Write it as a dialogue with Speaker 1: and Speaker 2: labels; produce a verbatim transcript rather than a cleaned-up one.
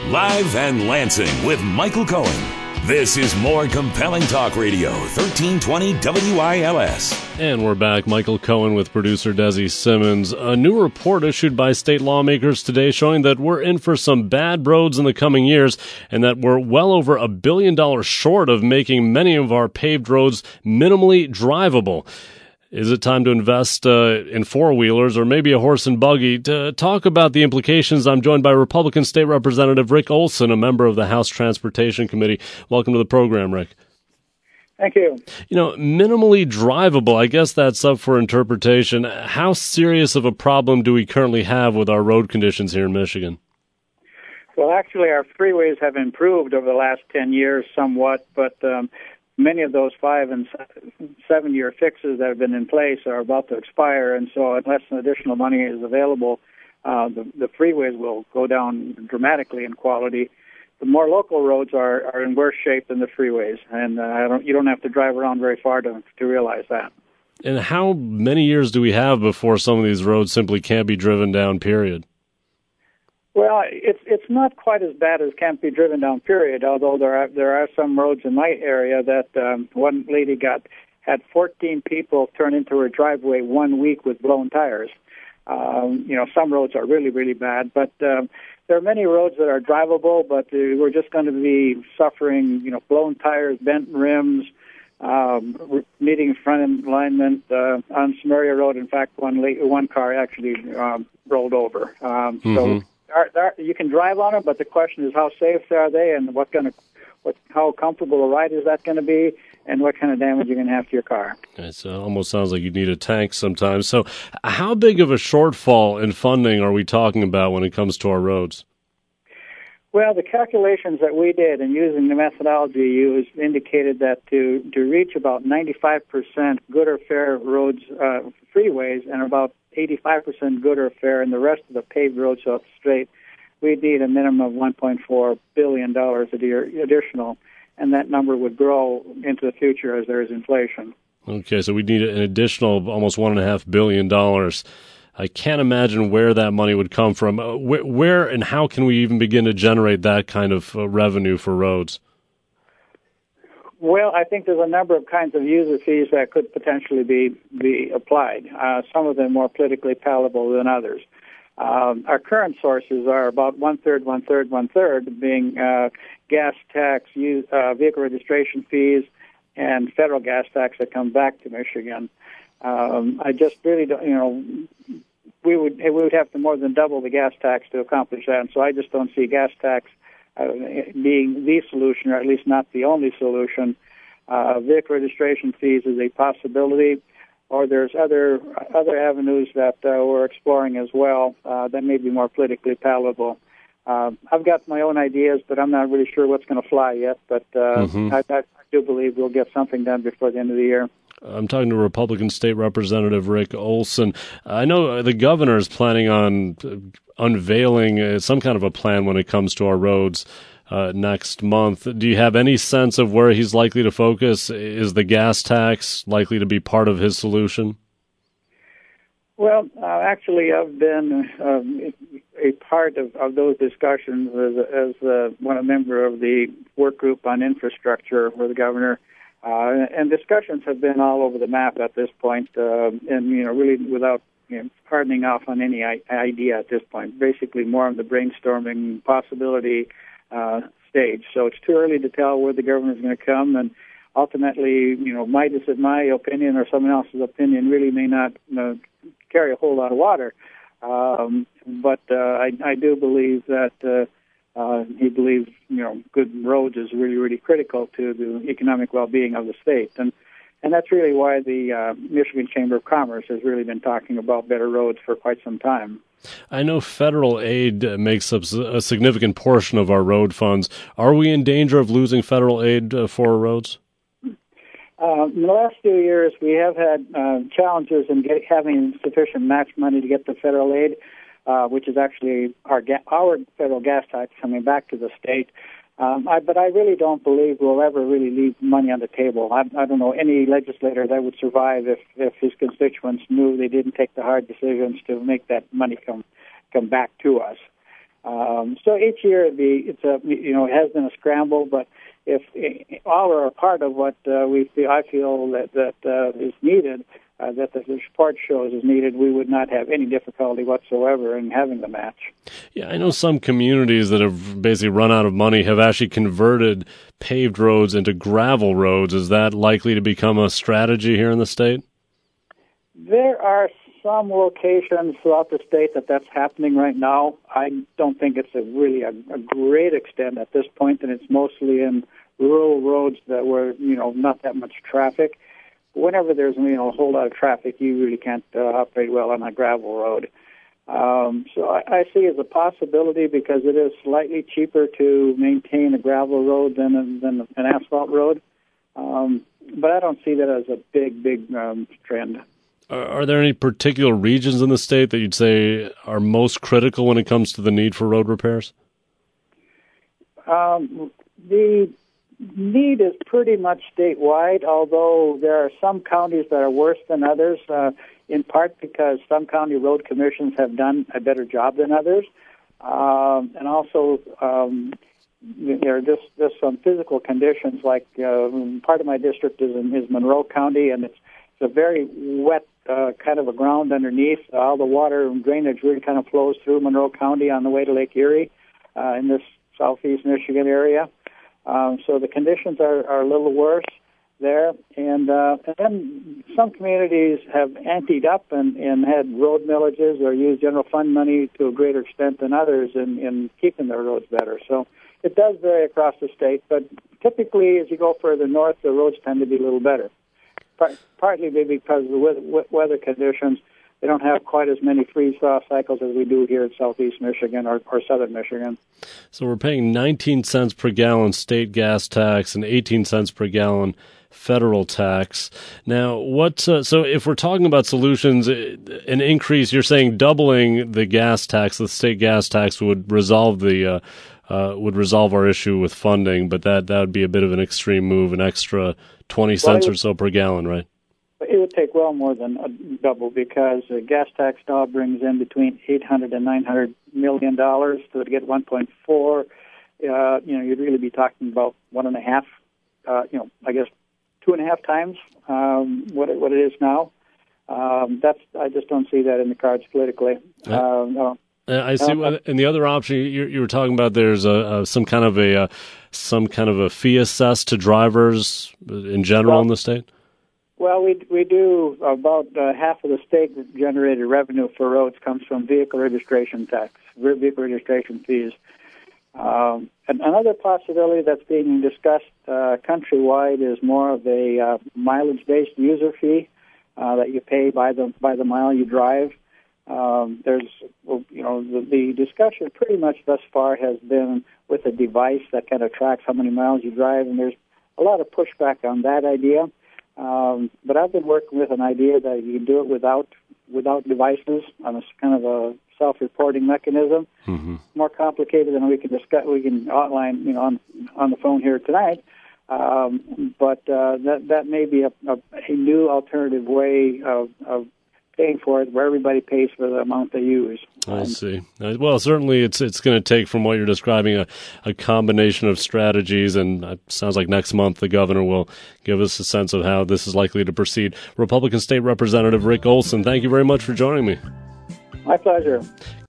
Speaker 1: Live and Lansing with Michael Cohen. This is More Compelling Talk Radio, thirteen twenty W I L S.
Speaker 2: And we're back. Michael Cohen with producer Desi Simmons. A new report issued by state lawmakers today showing that we're in for some bad roads in the coming years and that we're well over a billion dollars short of making many of our paved roads minimally drivable. Is it time to invest uh, in four-wheelers or maybe a horse and buggy? To talk about the implications, I'm joined by Republican State Representative Rick Olson, a member of the House Transportation Committee. Welcome to the program, Rick.
Speaker 3: Thank you.
Speaker 2: You know, minimally drivable, I guess that's up for interpretation. How serious of a problem do we currently have with our road conditions here in Michigan?
Speaker 3: Well, actually, our freeways have improved over the last ten years somewhat, but um, many of those five and seven-year fixes that have been in place are about to expire, and so unless additional money is available, uh, the, the freeways will go down dramatically in quality. The more local roads are, are in worse shape than the freeways, and uh, I don't, you don't have to drive around very far to, to realize that.
Speaker 2: And how many years do we have before some of these roads simply can't be driven down, period?
Speaker 3: Well, it's it's not quite as bad as can't be driven down, period, although there are there are some roads in my area that um, one lady got had fourteen people turn into her driveway one week with blown tires. Um, you know, some roads are really, really bad, but um, there are many roads that are drivable, but uh, we're just going to be suffering, you know, blown tires, bent rims, um, needing front alignment. Uh, on Samaria Road, in fact, one la- one car actually um, rolled over. Um,
Speaker 2: mm-hmm.
Speaker 3: So are, are, you can drive on them, but the question is how safe are they, and what kind of, what, how comfortable a ride is that going to be, and what kind of damage you're going to have to your car.
Speaker 2: It uh, almost sounds like you need a tank sometimes. So how big of a shortfall in funding are we talking about when it comes to our roads?
Speaker 3: Well, the calculations that we did and using the methodology used indicated that to, to reach about ninety-five percent good or fair roads, uh, freeways, and about eighty-five percent good or fair in the rest of the paved roads off the straight, we'd need a minimum of one point four billion dollars a year additional, and that number would grow into the future as there is inflation.
Speaker 2: Okay, so we need an additional almost one point five billion dollars. I can't imagine where that money would come from. Uh, where, where and how can we even begin to generate that kind of uh, revenue for roads?
Speaker 3: Well, I think there's a number of kinds of user fees that could potentially be be applied. Uh, some of them more politically palatable than others. Um, our current sources are about one-third, one-third, one-third, being uh, gas tax, use, uh, vehicle registration fees, and federal gas tax that come back to Michigan. Um, I just really don't, you know, we would we would have to more than double the gas tax to accomplish that, and so I just don't see gas tax uh, being the solution, or at least not the only solution. Uh, vehicle registration fees is a possibility, or there's other other avenues that uh, we're exploring as well uh, that may be more politically palatable. Uh, I've got my own ideas, but I'm not really sure what's going to fly yet, but uh, mm-hmm. I, I do believe we'll get something done before the end of the year.
Speaker 2: I'm talking to Republican State Representative Rick Olson. I know the governor is planning on unveiling some kind of a plan when it comes to our roads uh, next month. Do you have any sense of where he's likely to focus? Is the gas tax likely to be part of his solution?
Speaker 3: Well, uh, actually, I've been um, a part of, of those discussions as, as uh, one a member of the work group on infrastructure for the governor. Uh, and discussions have been all over the map at this point, uh, and, you know, really without you know, hardening off on any I- idea at this point, basically more on the brainstorming possibility uh, stage. So it's too early to tell where the government is going to come, and ultimately, you know, my, my opinion or someone else's opinion really may not you know, carry a whole lot of water. Um, but uh, I, I do believe that uh, Uh, he believes, you know, good roads is really, really critical to the economic well-being of the state. And and that's really why the uh, Michigan Chamber of Commerce has really been talking about better roads for quite some time.
Speaker 2: I know federal aid makes up a significant portion of our road funds. Are we in danger of losing federal aid uh, for our roads?
Speaker 3: Uh, in the last few years, we have had uh, challenges in get, having sufficient match money to get the federal aid. Uh, which is actually our ga- our federal gas tax coming back to the state. Um, I, but I really don't believe we'll ever really leave money on the table. I, I don't know any legislator that would survive if, if his constituents knew they didn't take the hard decisions to make that money come come back to us. Um, so each year the it's a you know it has been a scramble, but if all are a part of what uh, we feel, I feel that that uh, is needed, uh, that the report shows is needed, we would not have any difficulty whatsoever in having the match.
Speaker 2: Yeah, I know some communities that have basically run out of money have actually converted paved roads into gravel roads. Is that likely to become a strategy here in the state?
Speaker 3: There are some locations throughout the state that that's happening right now. I don't think it's a really a, a great extent at this point, and it's mostly in rural roads that were, you know, not that much traffic. Whenever there's, you know, a whole lot of traffic, you really can't uh, operate well on a gravel road. Um, so I, I see it as a possibility because it is slightly cheaper to maintain a gravel road than, a, than an asphalt road. Um, but I don't see that as a big, big um, trend.
Speaker 2: Are there any particular regions in the state that you'd say are most critical when it comes to the need for road repairs?
Speaker 3: Um, the need is pretty much statewide, although there are some counties that are worse than others, uh, in part because some county road commissions have done a better job than others. Um, and also, um, there are just, just some physical conditions, like uh, part of my district is in is Monroe County, and it's, it's a very wet uh, kind of a ground underneath. All the water and drainage really kind of flows through Monroe County on the way to Lake Erie uh, in this southeast Michigan area. Um, so the conditions are, are a little worse there. And, uh, and then some communities have anteed up and, and had road millages or used general fund money to a greater extent than others in, in keeping their roads better. So it does vary across the state, but typically as you go further north, the roads tend to be a little better. Part, partly maybe because of the weather, weather conditions. They don't have quite as many freeze-thaw cycles as we do here in southeast Michigan or, or southern Michigan.
Speaker 2: So we're paying nineteen cents per gallon state gas tax and eighteen cents per gallon federal tax. Now, what? Uh, so if we're talking about solutions, an increase, you're saying doubling the gas tax, the state gas tax would resolve the uh, uh, would resolve our issue with funding, but that, that would be a bit of an extreme move, an extra twenty cents well, or so per gallon, right?
Speaker 3: It would take well more than a double because the gas tax now brings in between eight hundred and nine hundred million dollars. So to get one point four, uh, you know, you'd really be talking about one and a half, uh, you know, I guess two and a half times um, what it, what it is now. Um, that's I just don't see that in the cards politically.
Speaker 2: Yeah.
Speaker 3: Uh, no.
Speaker 2: I see. Uh, and the other option you, you were talking about, there's a, a some kind of a uh, some kind of a fee assessed to drivers in general
Speaker 3: well,
Speaker 2: in the state.
Speaker 3: Well, we we do about uh, half of the state-generated revenue for roads comes from vehicle registration tax, vehicle registration fees. Um, and another possibility that's being discussed uh, countrywide is more of a uh, mileage-based user fee uh, that you pay by the by the mile you drive. Um, there's, you know, the, the discussion pretty much thus far has been with a device that kind of tracks how many miles you drive, and there's a lot of pushback on that idea. Um, but I've been working with an idea that you can do it without without devices on a kind of a self-reporting mechanism.
Speaker 2: Mm-hmm.
Speaker 3: More complicated than we can discuss. We can outline, you know, on on the phone here tonight. Um, but uh, that that may be a, a, a new alternative way of, of paying for it, where everybody pays for the amount they use.
Speaker 2: I see. Well, certainly it's it's going to take, from what you're describing, a, a combination of strategies, and it sounds like next month the governor will give us a sense of how this is likely to proceed. Republican State Representative Rick Olson, thank you very much for joining me.
Speaker 3: My pleasure.